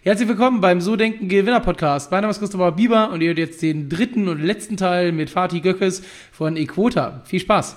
Herzlich willkommen beim So Denken Gewinner Podcast. Mein Name ist Christopher Bieber und ihr hört jetzt den dritten und letzten Teil mit Fatih Gökes von eQuota. Viel Spaß!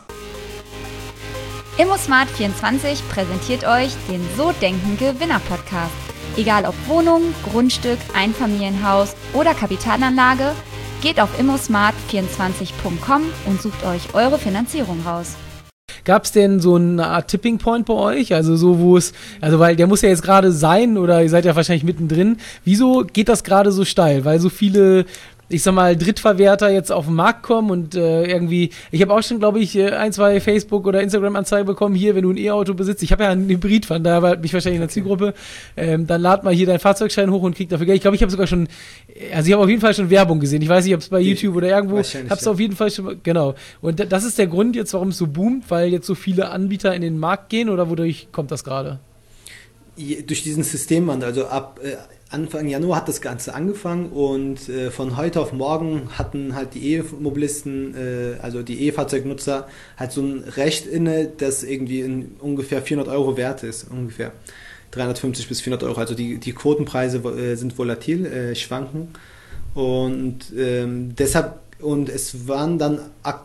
ImmoSmart24 präsentiert euch den So Denken Gewinner Podcast. Egal ob Wohnung, Grundstück, Einfamilienhaus oder Kapitalanlage, geht auf immosmart24.com und sucht euch eure Finanzierung raus. Gab es denn so eine Art Tipping Point bei euch? Also so, wo es, also weil der muss ja jetzt gerade sein oder ihr seid ja wahrscheinlich mittendrin. Wieso geht das gerade so steil? Weil so viele, ich sag mal, Drittverwerter jetzt auf den Markt kommen und irgendwie, ich habe auch schon, glaube ich, ein, zwei Facebook- oder Instagram-Anzeigen bekommen, hier, wenn du ein E-Auto besitzt, ich habe ja einen Hybrid, von daher war mich wahrscheinlich in der Zielgruppe, dann lad mal hier deinen Fahrzeugschein hoch und krieg dafür Geld. Ich glaube, ich habe sogar schon, also ich habe auf jeden Fall schon Werbung gesehen, ich weiß nicht, ob es bei YouTube oder irgendwo, hab's auf jeden Fall schon, genau. Und das ist der Grund jetzt, warum es so boomt, weil jetzt so viele Anbieter in den Markt gehen oder wodurch kommt das gerade? Durch diesen Systemwandel, also ab Anfang Januar hat das Ganze angefangen und von heute auf morgen hatten halt die E-Mobilisten, also die E-Fahrzeugnutzer, halt so ein Recht inne, das irgendwie in ungefähr 400 Euro wert ist, ungefähr 350 bis 400 Euro. Also die Quotenpreise sind volatil, schwanken und deshalb, und es waren dann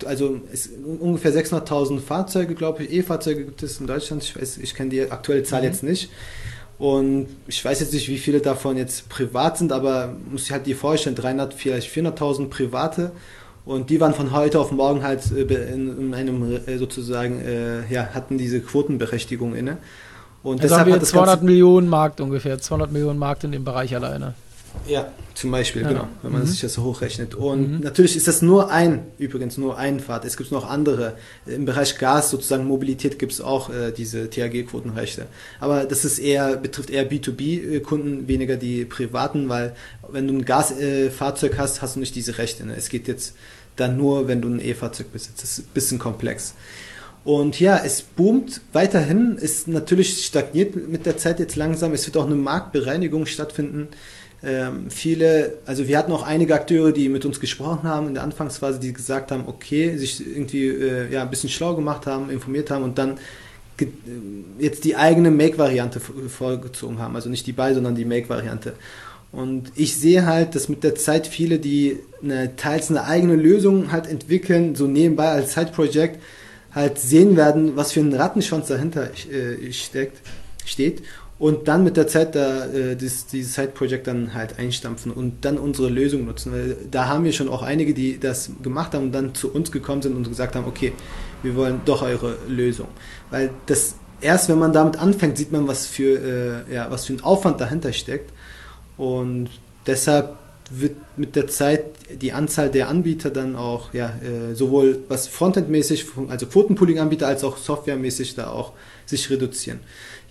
ungefähr 600.000 Fahrzeuge, glaube ich, E-Fahrzeuge gibt es in Deutschland, ich kenne die aktuelle Zahl jetzt nicht. Und ich weiß jetzt nicht, wie viele davon jetzt privat sind, aber muss ich halt dir vorstellen, 300, vielleicht 400.000 Private. Und die waren von heute auf morgen halt in einem sozusagen, hatten diese Quotenberechtigung inne. Und also deshalb haben wir hat das 200 Millionen Markt ungefähr, 200 Millionen Markt in dem Bereich alleine. Ja, zum Beispiel, genau, wenn man sich das so hochrechnet. Und natürlich ist das nur ein Pfad. Es gibt noch andere. Im Bereich Gas, sozusagen Mobilität, gibt es auch diese THG-Quotenrechte. Aber das ist betrifft eher B2B-Kunden, weniger die privaten, weil wenn du ein Gasfahrzeug hast, hast du nicht diese Rechte. Ne? Es geht jetzt dann nur, wenn du ein E-Fahrzeug besitzt. Das ist ein bisschen komplex. Und ja, es boomt weiterhin, ist natürlich stagniert mit der Zeit jetzt langsam. Es wird auch eine Marktbereinigung stattfinden. Wir hatten auch einige Akteure, die mit uns gesprochen haben in der Anfangsphase, die gesagt haben, okay, sich irgendwie ein bisschen schlau gemacht haben, informiert haben und dann jetzt die eigene Make-Variante vorgezogen haben. Also nicht die Buy, sondern die Make-Variante. Und ich sehe halt, dass mit der Zeit viele, die teils eine eigene Lösung halt entwickeln, so nebenbei als Side-Project, halt sehen werden, was für ein Rattenschwanz dahinter steht. Und dann mit der Zeit dieses Side-Project dann halt einstampfen und dann unsere Lösung nutzen. Weil da haben wir schon auch einige, die das gemacht haben und dann zu uns gekommen sind und gesagt haben, okay, wir wollen doch eure Lösung. Weil erst wenn man damit anfängt, sieht man, was für ein Aufwand dahinter steckt. Und deshalb wird mit der Zeit die Anzahl der Anbieter dann auch, sowohl was Frontend-mäßig, also Quotenpooling-Anbieter, als auch softwaremäßig da auch sich reduzieren.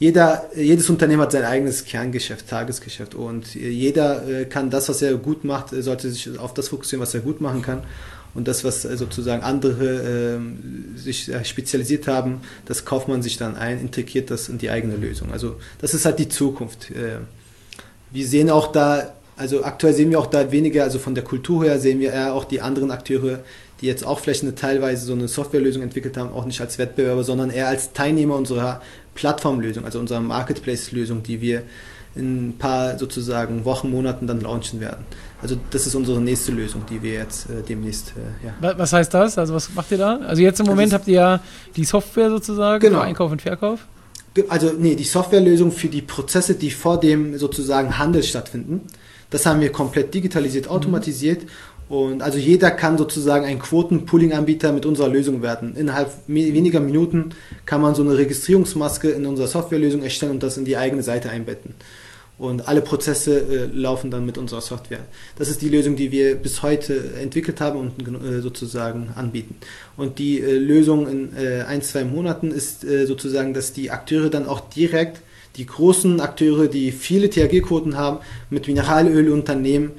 Jedes Unternehmen hat sein eigenes Kerngeschäft, Tagesgeschäft und jeder kann das, was er gut macht, sollte sich auf das fokussieren, was er gut machen kann und das, was sozusagen andere sich spezialisiert haben, das kauft man sich dann ein, integriert das in die eigene Lösung. Also das ist halt die Zukunft. Wir sehen auch da, also aktuell sehen wir auch da weniger, also von der Kultur her sehen wir eher auch die anderen Akteure, die jetzt auch vielleicht teilweise so eine Softwarelösung entwickelt haben, auch nicht als Wettbewerber, sondern eher als Teilnehmer unserer Plattformlösung, also unserer Marketplace-Lösung, die wir in ein paar sozusagen Wochen, Monaten dann launchen werden. Also das ist unsere nächste Lösung, die wir jetzt demnächst, Was heißt das? Also was macht ihr da? Also jetzt im Moment habt ihr ja die Software sozusagen für Einkauf und Verkauf? Also die Softwarelösung für die Prozesse, die vor dem sozusagen Handel stattfinden. Das haben wir komplett digitalisiert, automatisiert. Und also jeder kann sozusagen ein Quoten-Pooling-Anbieter mit unserer Lösung werden. Innerhalb weniger Minuten kann man so eine Registrierungsmaske in unserer Softwarelösung erstellen und das in die eigene Seite einbetten. Und alle Prozesse laufen dann mit unserer Software. Das ist die Lösung, die wir bis heute entwickelt haben und sozusagen anbieten. Und die Lösung in 1-2 Monaten ist sozusagen, dass die Akteure dann auch direkt, die großen Akteure, die viele THG-Quoten haben, mit Mineralölunternehmen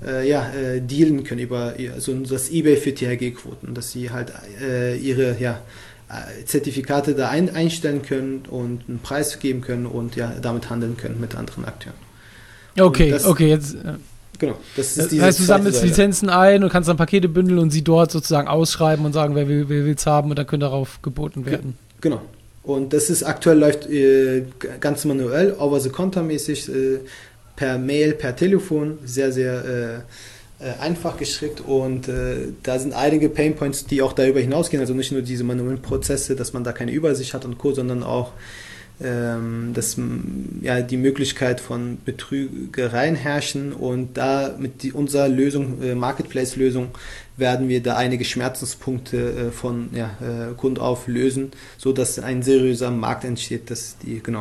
dealen können über das eBay für THG-Quoten, dass sie halt ihre Zertifikate da einstellen können und einen Preis geben können und damit handeln können mit anderen Akteuren. Okay, jetzt. Genau. Das heißt, du sammelst Lizenzen ein und kannst dann Pakete bündeln und sie dort sozusagen ausschreiben und sagen, wer will es haben und dann können darauf geboten werden. Genau. Und das ist aktuell läuft ganz manuell, over the counter mäßig. per Mail, per Telefon, sehr, sehr einfach gestrickt und da sind einige Painpoints, die auch darüber hinausgehen, also nicht nur diese manuellen Prozesse, dass man da keine Übersicht hat und Co., sondern auch die Möglichkeit von Betrügereien herrschen und da mit unserer Lösung, Marketplace-Lösung, werden wir da einige Schmerzenspunkte von Grund auf lösen, sodass ein seriöser Markt entsteht, dass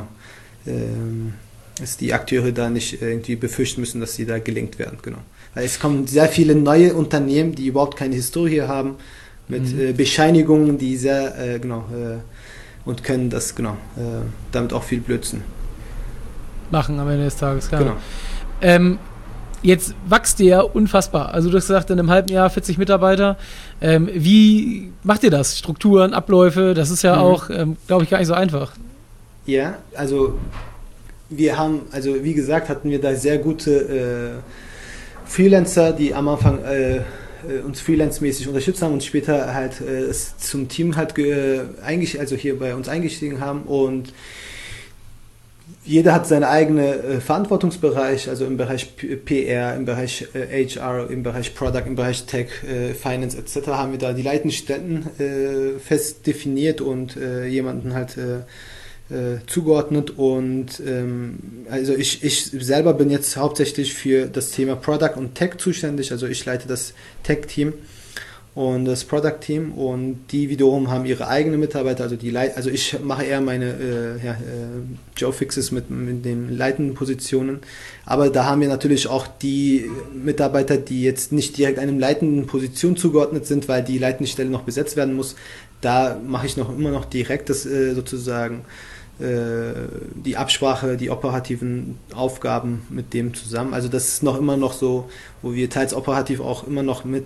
die Akteure da nicht irgendwie befürchten müssen, dass sie da gelenkt werden, genau. Weil es kommen sehr viele neue Unternehmen, die überhaupt keine Historie haben, mit Bescheinigungen, die sehr, und können das, damit auch viel Blödsinn machen am Ende des Tages, klar. Genau. Jetzt wächst ihr ja unfassbar. Also du hast gesagt, in einem halben Jahr 40 Mitarbeiter. Wie macht ihr das? Strukturen, Abläufe, das ist ja auch, glaube ich, gar nicht so einfach. Ja, also wie gesagt, hatten wir da sehr gute Freelancer, die am Anfang uns freelance-mäßig unterstützt haben und später halt zum Team halt hier bei uns eingestiegen haben und jeder hat seinen eigenen Verantwortungsbereich, also im Bereich PR, im Bereich HR, im Bereich Product, im Bereich Tech, Finance etc. haben wir da die leitenden Stellen fest definiert und jemanden halt zugeordnet und also ich selber bin jetzt hauptsächlich für das Thema Product und Tech zuständig, also ich leite das Tech-Team und das Product-Team und die wiederum haben ihre eigenen Mitarbeiter, also ich mache eher meine Joe-Fixes mit den leitenden Positionen, aber da haben wir natürlich auch die Mitarbeiter, die jetzt nicht direkt einem leitenden Position zugeordnet sind, weil die leitende Stelle noch besetzt werden muss, da mache ich immer noch direkt das sozusagen die Absprache, die operativen Aufgaben mit dem zusammen. Also das ist immer noch so, wo wir teils operativ auch immer noch mit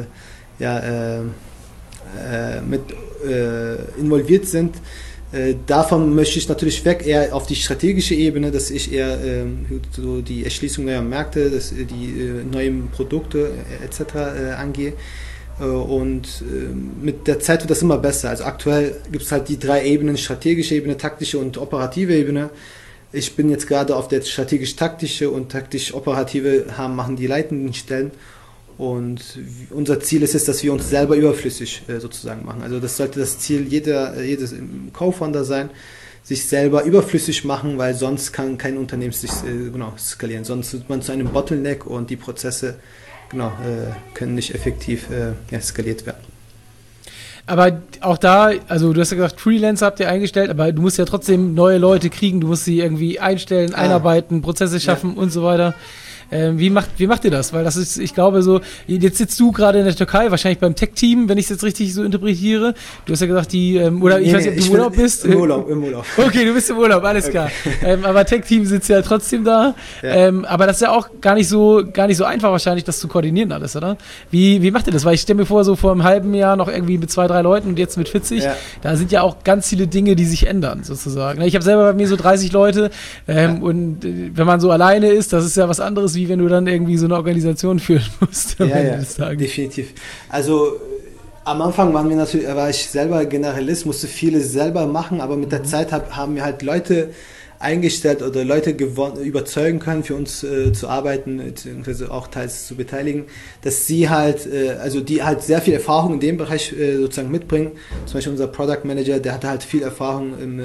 involviert sind. Davon möchte ich natürlich weg, eher auf die strategische Ebene, dass ich eher so die Erschließung neuer Märkte, die neuen Produkte etc. angehe. Und mit der Zeit wird das immer besser. Also aktuell gibt es halt die 3 Ebenen, strategische Ebene, taktische und operative Ebene. Ich bin jetzt gerade auf der strategisch-taktische und taktisch-operative machen die leitenden Stellen. Und unser Ziel ist es, dass wir uns selber überflüssig sozusagen machen. Also das sollte das Ziel jedes Co-Founder sein, sich selber überflüssig machen, weil sonst kann kein Unternehmen sich skalieren. Sonst wird man zu einem Bottleneck und die Prozesse können nicht effektiv skaliert werden. Aber auch da, also du hast ja gesagt, Freelancer habt ihr eingestellt, aber du musst ja trotzdem neue Leute kriegen, du musst sie irgendwie einstellen, einarbeiten, Prozesse schaffen und so weiter. Wie macht ihr das? Weil das ist, ich glaube so, jetzt sitzt du gerade in der Türkei, wahrscheinlich beim Tech-Team, wenn ich es jetzt richtig so interpretiere. Du hast ja gesagt, ich weiß nicht, ob du im Urlaub bist. Im Urlaub. Okay, du bist im Urlaub, alles klar. Aber Tech-Team sitzt ja trotzdem da. Ja. Aber das ist ja auch gar nicht so einfach wahrscheinlich, das zu koordinieren alles, oder? Wie macht ihr das? Weil ich stelle mir vor, so vor einem halben Jahr noch irgendwie mit 2, 3 Leuten und jetzt mit 40, da sind ja auch ganz viele Dinge, die sich ändern, sozusagen. Ich habe selber bei mir so 30 Leute und wenn man so alleine ist, das ist ja was anderes, wie wenn du dann irgendwie so eine Organisation führen musst. Definitiv. Also am Anfang war ich selber Generalist, musste vieles selber machen, aber mit der Zeit haben wir halt Leute eingestellt oder Leute überzeugen können, für uns zu arbeiten, beziehungsweise auch teils zu beteiligen, dass sie halt, die halt sehr viel Erfahrung in dem Bereich sozusagen mitbringen. Zum Beispiel unser Product Manager, der hatte halt viel Erfahrung im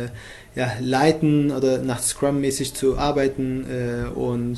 Leiten oder nach Scrum-mäßig zu arbeiten und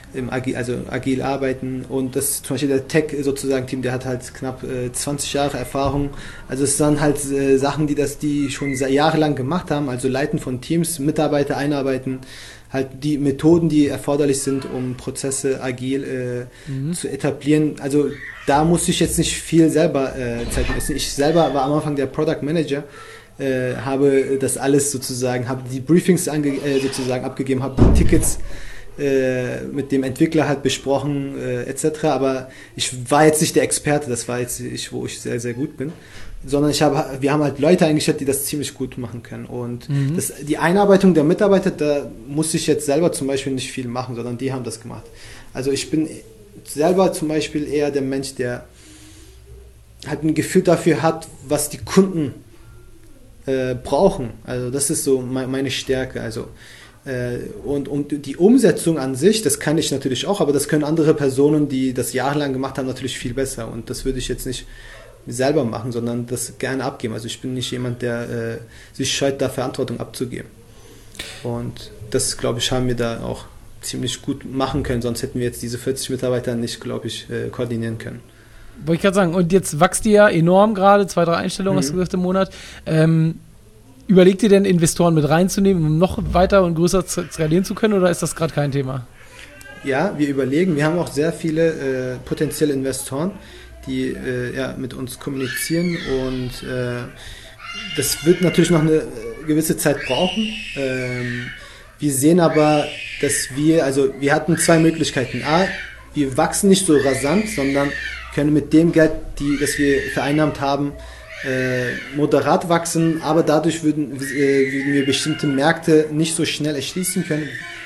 agil arbeiten, und das zum Beispiel der Tech sozusagen Team, der hat halt knapp 20 Jahre Erfahrung. Also es sind halt Sachen, die schon jahrelang gemacht haben, also Leiten von Teams, Mitarbeiter einarbeiten, halt die Methoden, die erforderlich sind, um Prozesse agil zu etablieren. Also da musste ich jetzt nicht viel selber Zeit investieren. Ich selber war am Anfang der Product Manager, habe das alles sozusagen, habe die Briefings sozusagen abgegeben, habe die Tickets mit dem Entwickler halt besprochen etc. Aber ich war jetzt nicht der Experte, das war jetzt nicht, wo ich sehr, sehr gut bin, sondern wir haben halt Leute eingestellt, die das ziemlich gut machen können. Und die Einarbeitung der Mitarbeiter, da muss ich jetzt selber zum Beispiel nicht viel machen, sondern die haben das gemacht. Also ich bin selber zum Beispiel eher der Mensch, der halt ein Gefühl dafür hat, was die Kunden brauchen. Also das ist so meine Stärke. Also Und die Umsetzung an sich, das kann ich natürlich auch, aber das können andere Personen, die das jahrelang gemacht haben, natürlich viel besser. Und das würde ich jetzt nicht selber machen, sondern das gerne abgeben. Also ich bin nicht jemand, der sich scheut, da Verantwortung abzugeben. Und das, glaube ich, haben wir da auch ziemlich gut machen können, sonst hätten wir jetzt diese 40 Mitarbeiter nicht, glaube ich, koordinieren können. Wollte ich gerade sagen, und jetzt wächst ihr ja enorm gerade, 2, 3 Einstellungen, hast du gesagt, im Monat. Überlegt ihr denn, Investoren mit reinzunehmen, um noch weiter und größer skalieren zu können, oder ist das gerade kein Thema? Ja, wir überlegen. Wir haben auch sehr viele potenzielle Investoren, die mit uns kommunizieren, und das wird natürlich noch eine gewisse Zeit brauchen. Wir sehen aber, dass wir hatten 2 Möglichkeiten. A, wir wachsen nicht so rasant, sondern können mit dem Geld, das wir vereinnahmt haben, moderat wachsen, aber dadurch würden wir bestimmte Märkte nicht so schnell erschließen können.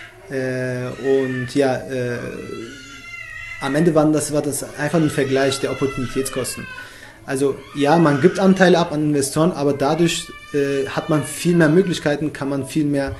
Am Ende war das einfach ein Vergleich der Opportunitätskosten. Also ja, man gibt Anteile ab an Investoren, aber dadurch hat man viel mehr Möglichkeiten, kann man viel mehr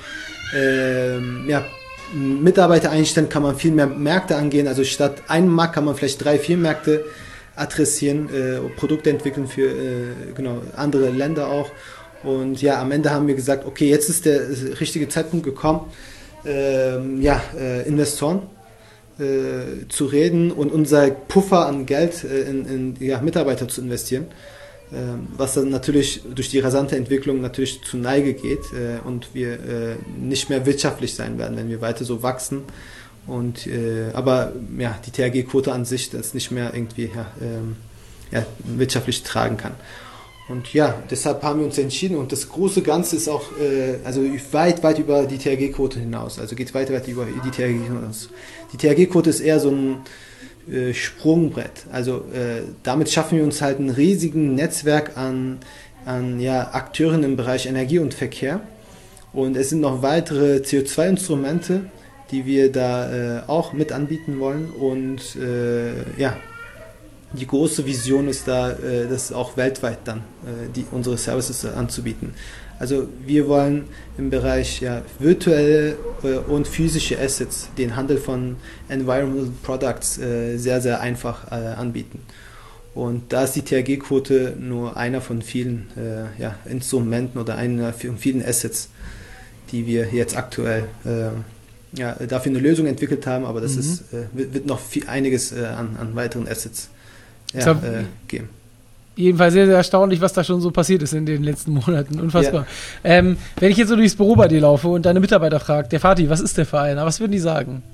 Mitarbeiter einstellen, kann man viel mehr Märkte angehen. Also statt einem Markt kann man vielleicht 3, 4 Märkte adressieren, Produkte entwickeln für andere Länder auch. Und ja, am Ende haben wir gesagt, okay, jetzt ist der richtige Zeitpunkt gekommen, Investoren zu reden und unser Puffer an Geld in Mitarbeiter zu investieren, was dann natürlich durch die rasante Entwicklung natürlich zu Neige geht und wir nicht mehr wirtschaftlich sein werden, wenn wir weiter so wachsen. Und aber ja, die THG-Quote an sich das nicht mehr irgendwie wirtschaftlich tragen kann. Und ja, deshalb haben wir uns entschieden, und das große Ganze ist auch weit über die THG-Quote hinaus, also geht weit über die THG hinaus. Die THG-Quote ist eher so ein Sprungbrett, also damit schaffen wir uns halt ein riesigen Netzwerk an Akteuren im Bereich Energie und Verkehr, und es sind noch weitere CO2-Instrumente, die wir da auch mit anbieten wollen, und die große Vision ist da, das auch weltweit dann unsere Services anzubieten. Also wir wollen im Bereich virtuelle und physische Assets den Handel von Environmental Products sehr, sehr einfach anbieten. Und da ist die THG-Quote nur einer von vielen Instrumenten oder einer von vielen Assets, die wir jetzt aktuell dafür eine Lösung entwickelt haben, aber das wird noch einiges an weiteren Assets geben. Jedenfalls sehr, sehr erstaunlich, was da schon so passiert ist in den letzten Monaten. Unfassbar. Ja. Wenn ich jetzt so durchs Büro bei dir laufe und deine Mitarbeiter frage, der Fatih, was ist der Verein? Was würden die sagen?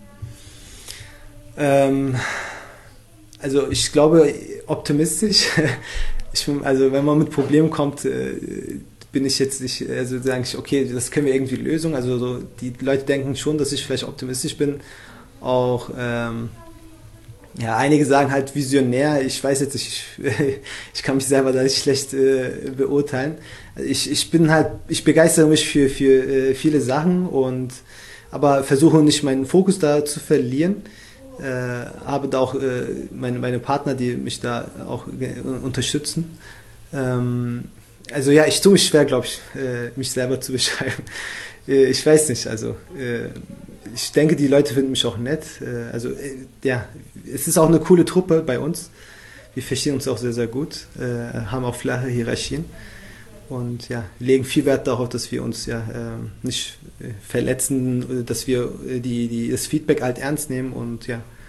Also ich glaube, optimistisch. Also wenn man mit Problemen kommt, bin ich jetzt nicht, also sage ich, okay, das können wir irgendwie lösen. Also so, die Leute denken schon, dass ich vielleicht optimistisch bin. Auch einige sagen halt visionär. Ich weiß jetzt nicht, ich kann mich selber da nicht schlecht beurteilen. Ich begeistere mich für viele Sachen, aber versuche nicht meinen Fokus da zu verlieren. Habe da auch meine Partner, die mich da auch unterstützen. Also ja, ich tue mich schwer, glaube ich, mich selber zu beschreiben. Ich weiß nicht, also ich denke, die Leute finden mich auch nett. Es ist auch eine coole Truppe bei uns. Wir verstehen uns auch sehr, sehr gut, haben auch flache Hierarchien und legen viel Wert darauf, dass wir uns nicht verletzen, dass wir das Feedback halt ernst nehmen und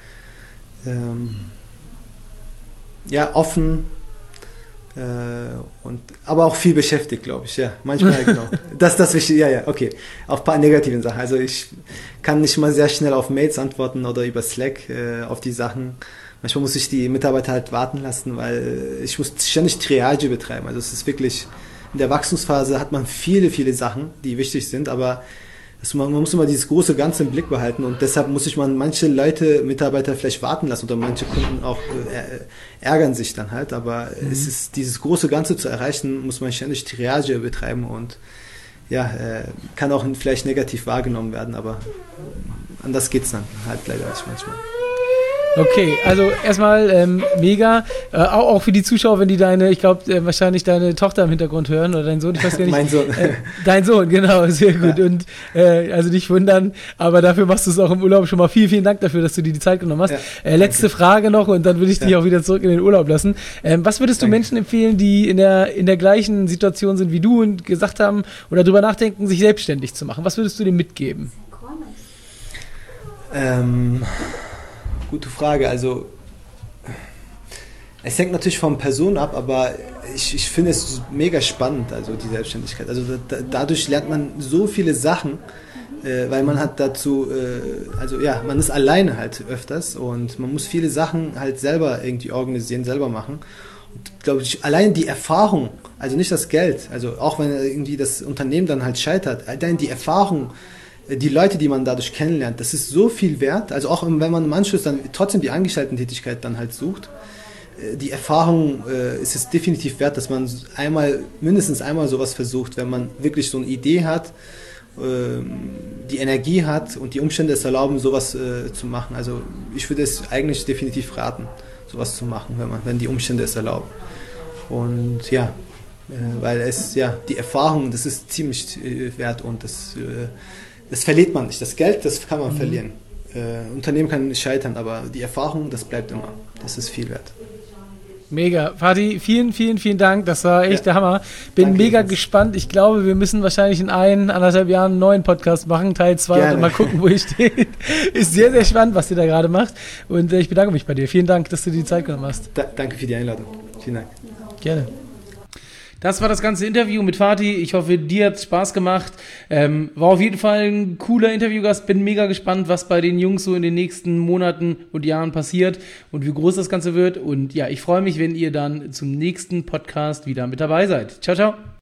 offen. Aber auch viel beschäftigt, glaube ich, manchmal, genau. Das ist das Wichtige, okay. Auf ein paar negativen Sachen. Also ich kann nicht mal sehr schnell auf Mails antworten oder über Slack auf die Sachen. Manchmal muss ich die Mitarbeiter halt warten lassen, weil ich muss ständig Triage betreiben. Also es ist wirklich, in der Wachstumsphase hat man viele, viele Sachen, die wichtig sind, aber man muss immer dieses große Ganze im Blick behalten, und deshalb muss ich manche Leute, Mitarbeiter vielleicht warten lassen, oder manche Kunden auch ärgern sich dann halt, aber es ist dieses große Ganze zu erreichen, muss man ständig Triage betreiben und kann auch vielleicht negativ wahrgenommen werden, aber anders geht's dann halt leider nicht manchmal. Okay, also erstmal mega. Auch für die Zuschauer, wenn die ich glaube, wahrscheinlich deine Tochter im Hintergrund hören oder dein Sohn, ich weiß gar nicht. Mein Sohn. Dein Sohn, genau, sehr gut. Ja. Und also nicht wundern, aber dafür machst du es auch im Urlaub schon mal. Vielen Dank dafür, dass du dir die Zeit genommen hast. Ja, letzte Frage noch und dann würde ich dich auch wieder zurück in den Urlaub lassen. Was würdest du Menschen empfehlen, die in der gleichen Situation sind wie du und gesagt haben oder drüber nachdenken, sich selbstständig zu machen? Was würdest du denen mitgeben? Gute Frage. Also es hängt natürlich von Person ab, aber ich finde es mega spannend, also die Selbstständigkeit. Also dadurch lernt man so viele Sachen, weil man hat dazu, man ist alleine halt öfters und man muss viele Sachen halt selber irgendwie organisieren, selber machen. Und glaube ich, allein die Erfahrung, also nicht das Geld, also auch wenn irgendwie das Unternehmen dann halt scheitert, allein die Erfahrung, die Leute, die man dadurch kennenlernt, das ist so viel wert. Also auch wenn man im Anschluss dann trotzdem die Angestellten-Tätigkeit dann halt sucht, die Erfahrung ist es definitiv wert, dass man mindestens einmal sowas versucht, wenn man wirklich so eine Idee hat, die Energie hat und die Umstände es erlauben, sowas zu machen. Also ich würde es eigentlich definitiv raten, sowas zu machen, wenn die Umstände es erlauben. Und ja, weil die Erfahrung, das ist ziemlich wert und das verliert man nicht. Das Geld, das kann man verlieren. Unternehmen kann nicht scheitern, aber die Erfahrung, das bleibt immer. Das ist viel wert. Mega. Fatih, vielen Dank. Das war echt der Hammer. Bin mega gespannt. Ich glaube, wir müssen wahrscheinlich in 1,5 Jahren einen neuen Podcast machen, Teil 2 und mal gucken, wo ich stehe. Ist sehr, sehr spannend, was ihr da gerade macht. Und ich bedanke mich bei dir. Vielen Dank, dass du dir die Zeit genommen hast. Danke für die Einladung. Vielen Dank. Gerne. Das war das ganze Interview mit Fatih. Ich hoffe, dir hat es Spaß gemacht. War auf jeden Fall ein cooler Interviewgast. Bin mega gespannt, was bei den Jungs so in den nächsten Monaten und Jahren passiert und wie groß das Ganze wird. Und ja, ich freue mich, wenn ihr dann zum nächsten Podcast wieder mit dabei seid. Ciao, ciao.